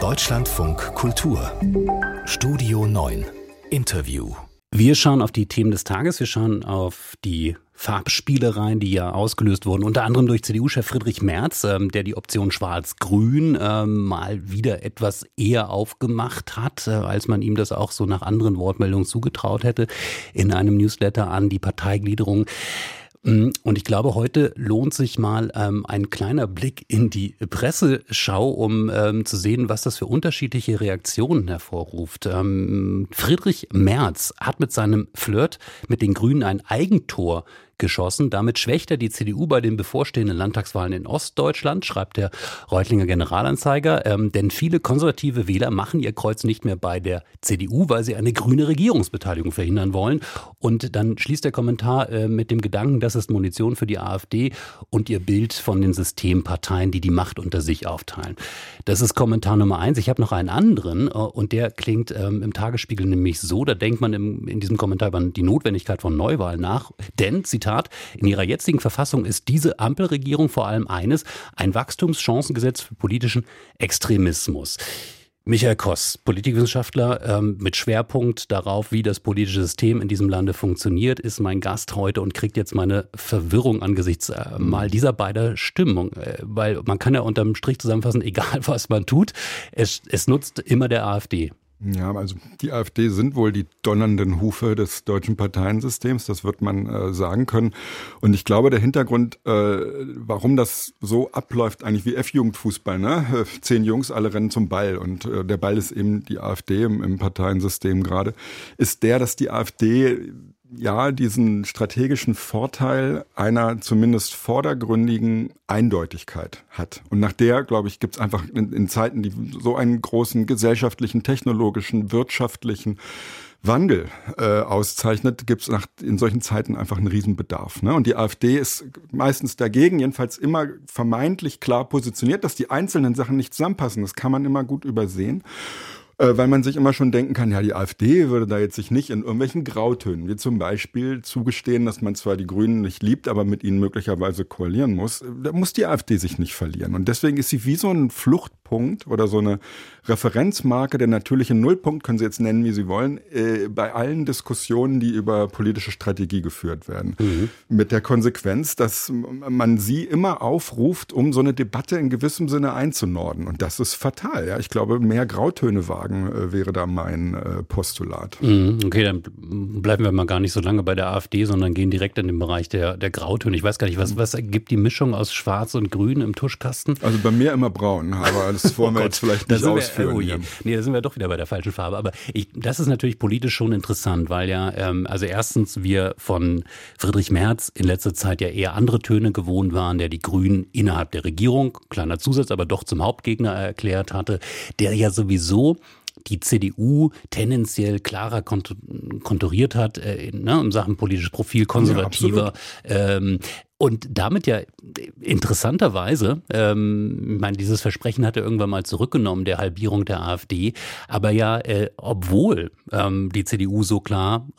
Deutschlandfunk Kultur Studio 9 Interview. Wir schauen auf die Themen des Tages, wir schauen auf die Farbspielereien, die ja ausgelöst wurden, unter anderem durch CDU-Chef Friedrich Merz, der die Option Schwarz-Grün mal wieder etwas eher aufgemacht hat, als man ihm das auch so nach anderen Wortmeldungen zugetraut hätte, in einem Newsletter an die Parteigliederung. Und ich glaube, heute lohnt sich mal ein kleiner Blick in die Presseschau, um zu sehen, was das für unterschiedliche Reaktionen hervorruft. Friedrich Merz hat mit seinem Flirt mit den Grünen ein Eigentor geschossen. Damit schwächt er die CDU bei den bevorstehenden Landtagswahlen in Ostdeutschland, schreibt der Reutlinger Generalanzeiger. Denn viele konservative Wähler machen ihr Kreuz nicht mehr bei der CDU, weil sie eine grüne Regierungsbeteiligung verhindern wollen. Und dann schließt der Kommentar mit dem Gedanken, das ist Munition für die AfD und ihr Bild von den Systemparteien, die die Macht unter sich aufteilen. Das ist Kommentar Nummer 1. Ich habe noch einen anderen und der klingt im Tagesspiegel nämlich so, da denkt man in diesem Kommentar über die Notwendigkeit von Neuwahlen nach. Denn, Zitat, in ihrer jetzigen Verfassung ist diese Ampelregierung vor allem eines, ein Wachstumschancengesetz für politischen Extremismus. Michael Koss, Politikwissenschaftler mit Schwerpunkt darauf, wie das politische System in diesem Lande funktioniert, ist mein Gast heute und kriegt jetzt meine Verwirrung angesichts mal dieser beider Stimmung. Weil man kann ja unterm Strich zusammenfassen, egal was man tut, es nutzt immer der AfD. Ja, also die AfD sind wohl die donnernden Hufe des deutschen Parteiensystems, das wird man sagen können. Und ich glaube, der Hintergrund, warum das so abläuft, eigentlich wie F-Jugendfußball, ne? 10 Jungs, alle rennen zum Ball und der Ball ist eben die AfD im Parteiensystem gerade, ist der, dass die AfD ja diesen strategischen Vorteil einer zumindest vordergründigen Eindeutigkeit hat. Und nach der, glaube ich, gibt es einfach in Zeiten, die so einen großen gesellschaftlichen, technologischen, wirtschaftlichen Wandel auszeichnet, gibt es in solchen Zeiten einfach einen Riesenbedarf. Ne? Und die AfD ist meistens dagegen, jedenfalls immer vermeintlich klar positioniert, dass die einzelnen Sachen nicht zusammenpassen. Das kann man immer gut übersehen. Weil man sich immer schon denken kann, ja, die AfD würde da jetzt sich nicht in irgendwelchen Grautönen, wie zum Beispiel zugestehen, dass man zwar die Grünen nicht liebt, aber mit ihnen möglicherweise koalieren muss. Da muss die AfD sich nicht verlieren. Und deswegen ist sie wie so ein Fluchtpunkt oder so eine Referenzmarke, der natürliche Nullpunkt, können Sie jetzt nennen, wie Sie wollen, bei allen Diskussionen, die über politische Strategie geführt werden. Mhm. Mit der Konsequenz, dass man sie immer aufruft, um so eine Debatte in gewissem Sinne einzunorden. Und das ist fatal. Ja? Ich glaube, mehr Grautöne wagen wäre da mein Postulat. Okay, dann bleiben wir mal gar nicht so lange bei der AfD, sondern gehen direkt in den Bereich der Grautöne. Ich weiß gar nicht, was ergibt die Mischung aus Schwarz und Grün im Tuschkasten? Also bei mir immer braun, aber das wollen wir jetzt vielleicht nicht ausführen. Nee, da sind wir doch wieder bei der falschen Farbe. Aber das ist natürlich politisch schon interessant, weil ja, also erstens wir von Friedrich Merz in letzter Zeit ja eher andere Töne gewohnt waren, der die Grünen innerhalb der Regierung, kleiner Zusatz, aber doch zum Hauptgegner erklärt hatte, der ja sowieso die CDU tendenziell klarer konturiert hat, in Sachen politisches Profil, konservativer. Ja, und damit ja interessanterweise, ich meine, dieses Versprechen hat er irgendwann mal zurückgenommen, der Halbierung der AfD, aber ja, obwohl die CDU so klar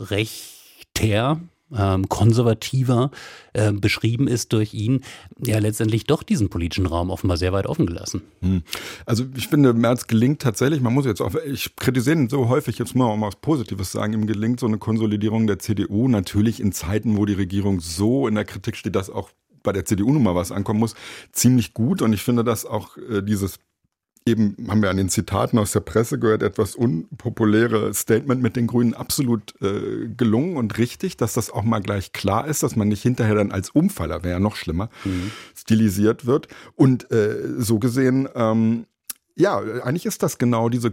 rechter, konservativer beschrieben ist durch ihn, ja letztendlich doch diesen politischen Raum offenbar sehr weit offen gelassen. Also ich finde, Merz gelingt tatsächlich, man muss jetzt auch, ich kritisiere ihn so häufig, jetzt muss man auch mal was Positives sagen, ihm gelingt so eine Konsolidierung der CDU, natürlich in Zeiten, wo die Regierung so in der Kritik steht, dass auch bei der CDU nun mal was ankommen muss, ziemlich gut. Und ich finde, dass auch dieses eben, haben wir an den Zitaten aus der Presse gehört, etwas unpopuläre Statement mit den Grünen absolut gelungen und richtig, dass das auch mal gleich klar ist, dass man nicht hinterher dann als Umfaller, wäre ja noch schlimmer, stilisiert wird. Und so gesehen, ja, eigentlich ist das genau diese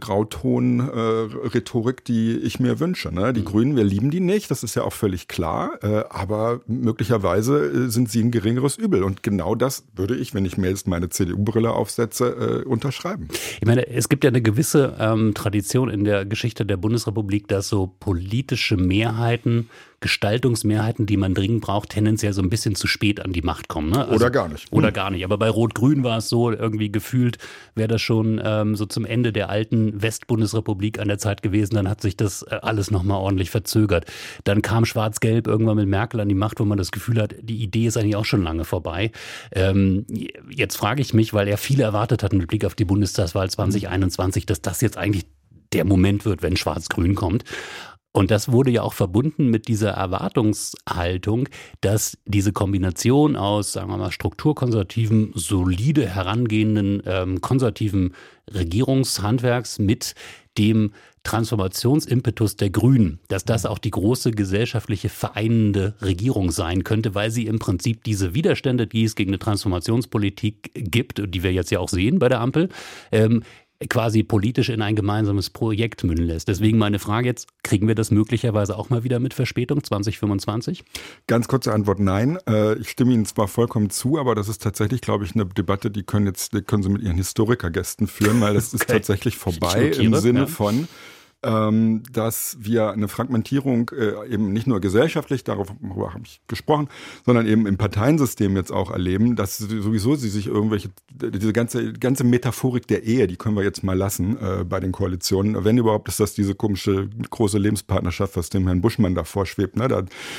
Grauton-Rhetorik, die ich mir wünsche. Ne? Die Grünen, wir lieben die nicht, das ist ja auch völlig klar, aber möglicherweise sind sie ein geringeres Übel. Und genau das würde ich, wenn ich mir jetzt meine CDU-Brille aufsetze, unterschreiben. Ich meine, es gibt ja eine gewisse Tradition in der Geschichte der Bundesrepublik, dass so politische Mehrheiten Gestaltungsmehrheiten, die man dringend braucht, tendenziell so ein bisschen zu spät an die Macht kommen. Ne? Oder gar nicht. Oder gar nicht. Aber bei Rot-Grün war es so, irgendwie gefühlt wäre das schon so zum Ende der alten Westbundesrepublik an der Zeit gewesen. Dann hat sich das alles nochmal ordentlich verzögert. Dann kam Schwarz-Gelb irgendwann mit Merkel an die Macht, wo man das Gefühl hat, die Idee ist eigentlich auch schon lange vorbei. Jetzt frage ich mich, weil er viele erwartet hat mit Blick auf die Bundestagswahl 2021, dass das jetzt eigentlich der Moment wird, wenn Schwarz-Grün kommt. Und das wurde ja auch verbunden mit dieser Erwartungshaltung, dass diese Kombination aus, sagen wir mal, strukturkonservativen, solide herangehenden, konservativen Regierungshandwerks mit dem Transformationsimpetus der Grünen, dass das auch die große gesellschaftliche vereinende Regierung sein könnte, weil sie im Prinzip diese Widerstände, die es gegen eine Transformationspolitik gibt, die wir jetzt ja auch sehen bei der Ampel, quasi politisch in ein gemeinsames Projekt münden lässt. Deswegen meine Frage jetzt, kriegen wir das möglicherweise auch mal wieder mit Verspätung 2025? Ganz kurze Antwort, nein. Ich stimme Ihnen zwar vollkommen zu, aber das ist tatsächlich, glaube ich, eine Debatte, die können Sie mit Ihren Historikergästen führen, weil das ist tatsächlich vorbei im Sinne von, dass wir eine Fragmentierung eben nicht nur gesellschaftlich, darüber habe ich gesprochen, sondern eben im Parteiensystem jetzt auch erleben, dass sowieso sie sich diese ganze Metaphorik der Ehe, die können wir jetzt mal lassen bei den Koalitionen. Wenn überhaupt, ist das diese komische große Lebenspartnerschaft, was dem Herrn Buschmann da vorschwebt. Ne?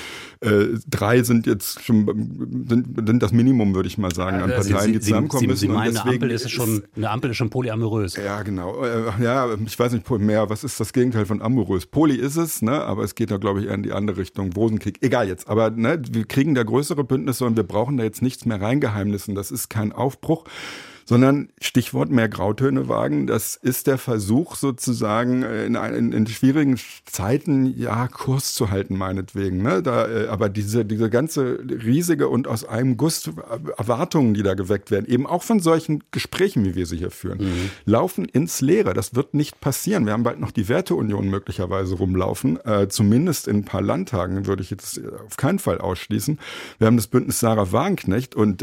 3 sind jetzt schon sind das Minimum, würde ich mal sagen, an Parteien, die zusammenkommen müssen. Sie meinen, eine Ampel ist schon polyamorös. Ja, genau. Ich weiß nicht mehr, was ist das Gegenteil von amorös? Poly ist es, ne? Aber es geht da, glaube ich, eher in die andere Richtung. Rosenkrieg, egal jetzt. Aber ne, wir kriegen da größere Bündnisse und wir brauchen da jetzt nichts mehr reingeheimnissen. Das ist kein Aufbruch, sondern Stichwort mehr Grautöne wagen, das ist der Versuch sozusagen in schwierigen Zeiten Kurs zu halten meinetwegen. Ne? Aber diese ganze riesige und aus einem Guss Erwartungen, die da geweckt werden, eben auch von solchen Gesprächen, wie wir sie hier führen, laufen ins Leere. Das wird nicht passieren. Wir haben bald noch die Werteunion möglicherweise rumlaufen, zumindest in ein paar Landtagen würde ich jetzt auf keinen Fall ausschließen. Wir haben das Bündnis Sarah Wagenknecht und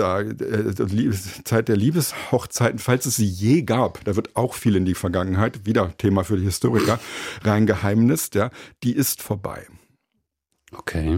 Zeit der Liebeshochzeiten, falls es sie je gab, da wird auch viel in die Vergangenheit, wieder Thema für die Historiker, reingeheimnist, die ist vorbei. Okay.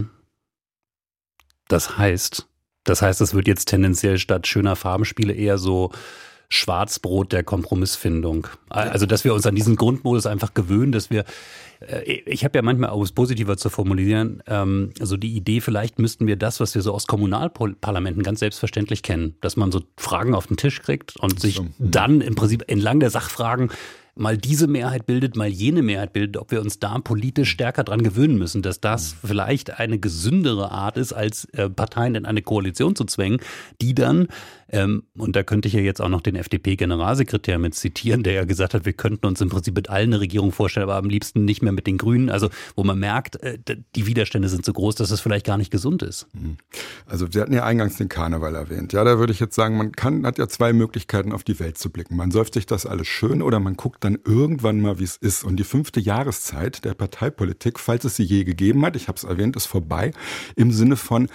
Das heißt, es wird jetzt tendenziell statt schöner Farbenspiele eher so Schwarzbrot der Kompromissfindung. Also, dass wir uns an diesen Grundmodus einfach gewöhnen, dass wir, ich habe ja manchmal, um es positiver zu formulieren, so die Idee, vielleicht müssten wir das, was wir so aus Kommunalparlamenten ganz selbstverständlich kennen, dass man so Fragen auf den Tisch kriegt und sich dann im Prinzip entlang der Sachfragen mal diese Mehrheit bildet, mal jene Mehrheit bildet, ob wir uns da politisch stärker dran gewöhnen müssen, dass das vielleicht eine gesündere Art ist, als Parteien in eine Koalition zu zwängen, die dann, und da könnte ich ja jetzt auch noch den FDP-Generalsekretär mit zitieren, der ja gesagt hat, wir könnten uns im Prinzip mit allen eine Regierung vorstellen, aber am liebsten nicht mehr mit den Grünen, also wo man merkt, die Widerstände sind so groß, dass es vielleicht gar nicht gesund ist. Also Sie hatten ja eingangs den Karneval erwähnt. Ja, da würde ich jetzt sagen, hat ja 2 Möglichkeiten, auf die Welt zu blicken. Man säuft sich das alles schön oder man guckt dann irgendwann mal, wie es ist. Und die 5. Jahreszeit der Parteipolitik, falls es sie je gegeben hat, ich habe es erwähnt, ist vorbei, im Sinne von,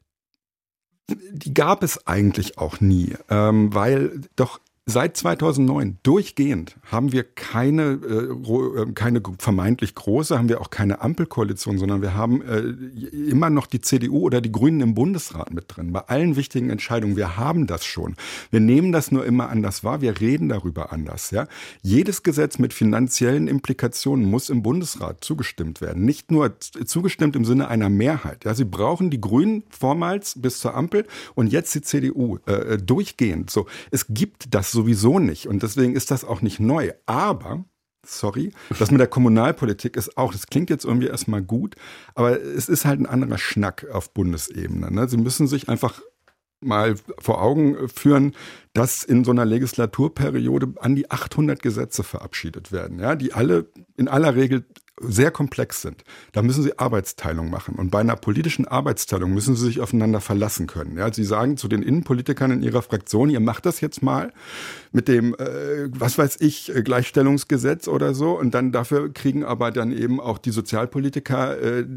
die gab es eigentlich auch nie, weil doch seit 2009 durchgehend haben wir keine vermeintlich große, haben wir auch keine Ampelkoalition, sondern wir haben immer noch die CDU oder die Grünen im Bundesrat mit drin. Bei allen wichtigen Entscheidungen, wir haben das schon. Wir nehmen das nur immer anders wahr, wir reden darüber anders. Ja? Jedes Gesetz mit finanziellen Implikationen muss im Bundesrat zugestimmt werden. Nicht nur zugestimmt im Sinne einer Mehrheit. Ja? Sie brauchen die Grünen vormals bis zur Ampel und jetzt die CDU durchgehend. So, es gibt das sowieso nicht. Und deswegen ist das auch nicht neu. Aber, das mit der Kommunalpolitik ist auch, das klingt jetzt irgendwie erstmal gut, aber es ist halt ein anderer Schnack auf Bundesebene. Ne? Sie müssen sich einfach mal vor Augen führen, dass in so einer Legislaturperiode an die 800 Gesetze verabschiedet werden, ja, die alle in aller Regel sehr komplex sind. Da müssen Sie Arbeitsteilung machen. Und bei einer politischen Arbeitsteilung müssen Sie sich aufeinander verlassen können. Ja, Sie sagen zu den Innenpolitikern in Ihrer Fraktion, ihr macht das jetzt mal mit dem, Gleichstellungsgesetz oder so. Und dann dafür kriegen aber dann eben auch die Sozialpolitiker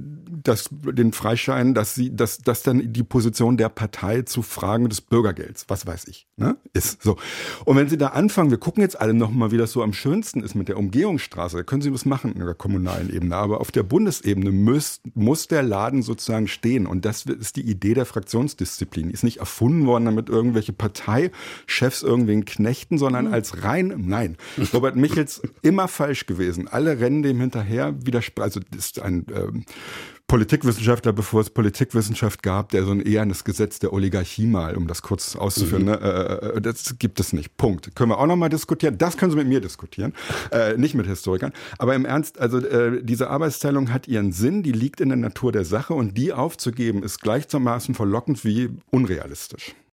den Freischein, dass dann die Position der Partei zu Fragen des Bürgergelds, ist so. Und wenn Sie da anfangen, wir gucken jetzt alle nochmal, wie das so am schönsten ist mit der Umgehungsstraße, da können Sie was machen in der Kommunalpolitik. nationalen Ebene. Aber auf der Bundesebene muss der Laden sozusagen stehen. Und das ist die Idee der Fraktionsdisziplin. Die ist nicht erfunden worden, damit irgendwelche Parteichefs irgendwen knechten, sondern als nein. Robert Michels immer falsch gewesen. Alle rennen dem hinterher, also das ist ein Politikwissenschaftler, bevor es Politikwissenschaft gab, der so eher das Gesetz der Oligarchie mal, um das kurz auszuführen, das gibt es nicht. Punkt. Können wir auch nochmal diskutieren. Das können Sie mit mir diskutieren, nicht mit Historikern. Aber im Ernst, also diese Arbeitsteilung hat ihren Sinn, die liegt in der Natur der Sache und die aufzugeben ist gleichermaßen verlockend wie unrealistisch.